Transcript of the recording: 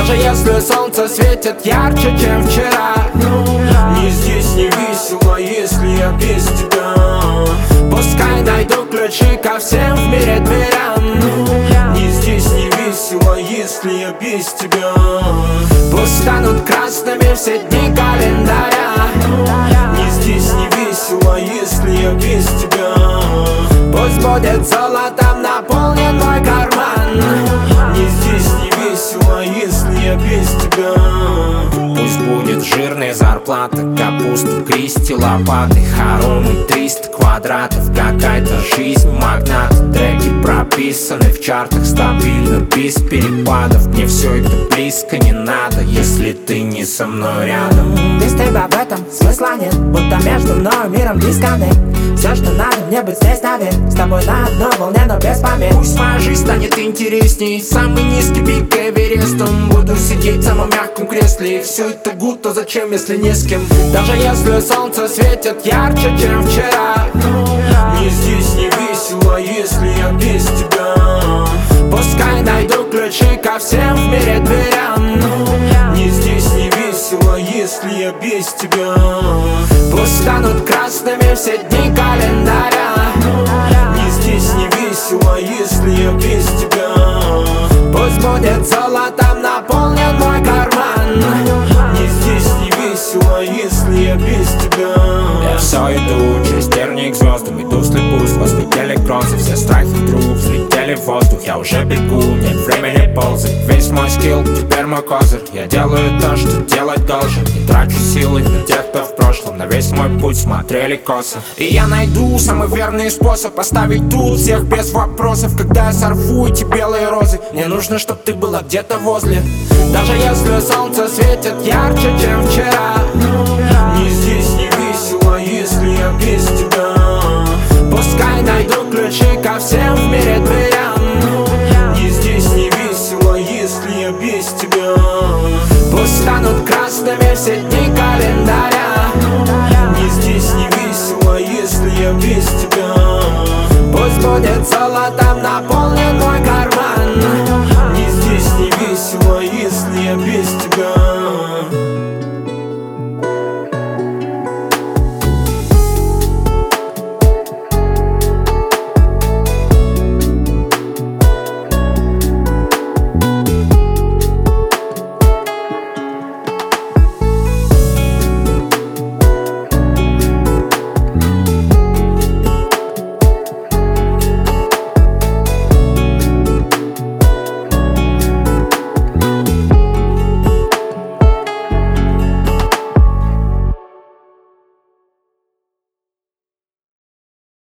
Даже если солнце светит ярче, чем вчера. Ни здесь не весело, если я без тебя. Пускай найду ключи ко всем в мире дверям. Ни здесь не весело, если я без тебя. Пусть станут красными все дни календаря. Ни здесь не весело, если я без тебя. Пусть будет золотом наполнен мой карман. Ни здесь не весело, если я без тебя. Пусть будет жирная зарплата, капусту, кристи, лопаты, хоромы, 300 квадратов, какая-то жизнь магната. Треки прописаны в чартах стабильно, без перепадов. Мне все это близко не надо, если ты не со мной рядом. Без тебя в этом смысла нет, будто между мной и миром дисконнект. Все, что надо, мне быть здесь навек, с тобой на одной волне, но без помех. Пусть моя жизнь станет интересней, самый низкий пик Эверестом. Буду сидеть в самом мягком кресле, и все это гуд, то зачем, если не с кем? Даже если солнце светит ярче, чем вчера. Ни здесь не весело, если я без тебя. Пускай найду ключи ко всем в мире дверям. Ни здесь не весело, если я без тебя. Пусть станут красными все дни календаря. Ни здесь не весело, если я без тебя. Пусть будет золотом наполнен мой карман. Ни здесь не весело, если я без тебя. Я все иду через терник к звездам, иду вслепую сквозь метели грозы. Все страхи вдруг взлетели в воздух, я уже бегу, нет времени ползать. Весь мой скилл, теперь мой козырь. Я делаю то, что делать должен. Не трачу силы на тех, кто в прошлом на весь мой путь смотрели косо. И я найду самый верный способ поставить тут всех без вопросов. Когда я сорву эти белые розы, мне нужно, чтоб ты была где-то возле. Даже если солнце светит ярче, чем вчера. Ни здесь не весело, если я без тебя. Пускай найду ключи ко всем в мире дверям. Ни здесь не весело, если я без тебя. Пусть станут красными все дни календаря. Ни здесь не весело, если я без тебя. Пусть будет золотом наполнен мой карман.